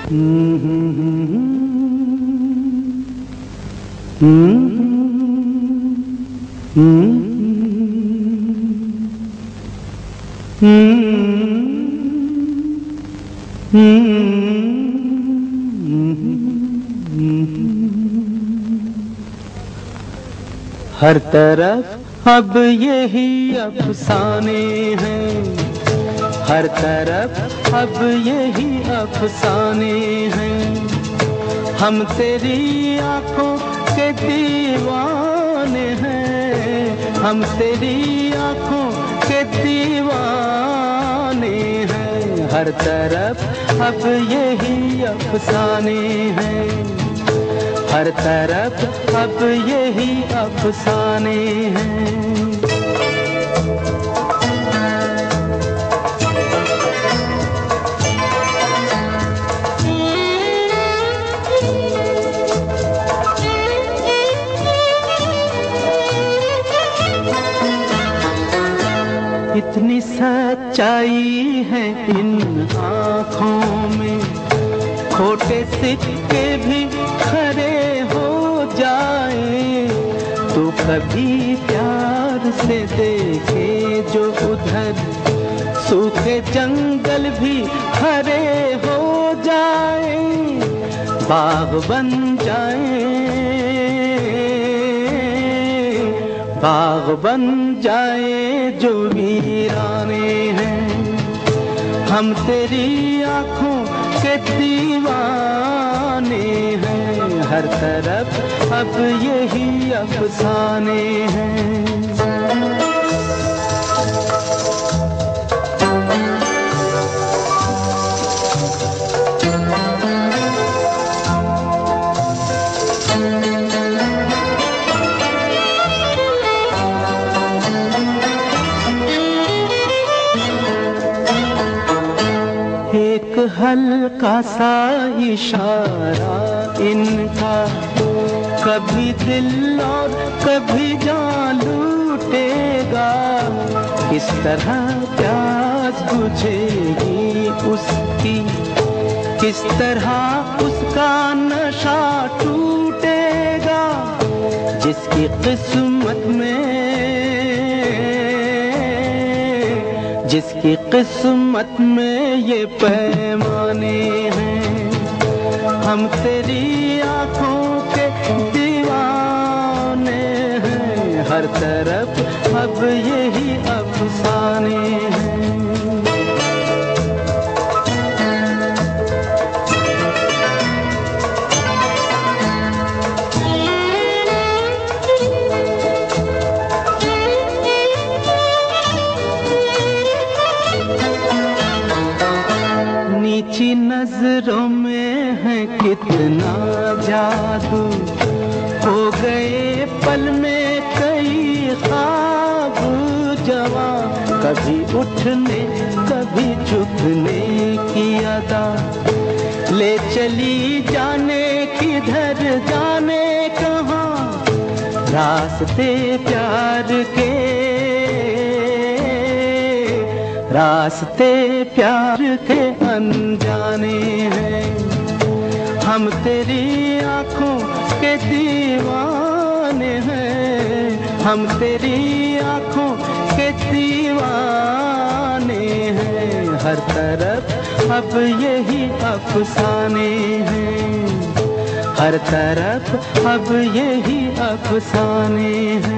हर तरफ अब यही अफसाने हैं, हर तरफ अब यही अफसाने हैं। हम तेरी आंखों के दीवाने हैं, हम तेरी आंखों के दीवाने हैं। हर तरफ अब यही अफसाने हैं, हर तरफ अब यही अफसाने हैं। इतनी सच्चाई है इन आँखों में, खोटे सिक्के भी खरे हो जाए तो कभी प्यार से देखे जो उधर, सूखे जंगल भी हरे हो जाए, बाग बन जाए, बाग बन जाए जो वीराने हैं। हम तेरी आँखों के दीवाने हैं, हर तरफ अब यही अफसाने हैं। एक हल्का सा इशारा इनका, कभी दिल और कभी जान लूटेगा। किस तरह प्यास बुझेगी उसकी, किस तरह उसका नशा टूटेगा। जिसकी किस्मत में, जिसकी किस्मत में ये पैमाने हैं। हम तेरी आँखों के दीवाने हैं, हर तरफ अब यही अफसाने हैं। नीची नजरों में है कितना जादू, हो गए पल में कई ख्वाब जवां। कभी उठने कभी झुकने की अदा, ले चली जाने किधर जाने कहाँ। रास्ते प्यार के, रास्ते प्यार के अनजाने हैं। हम तेरी आँखों के दीवाने हैं, हम तेरी आँखों के दीवाने हैं। हर तरफ अब यही अफसाने हैं, हर तरफ अब यही अफसाने हैं।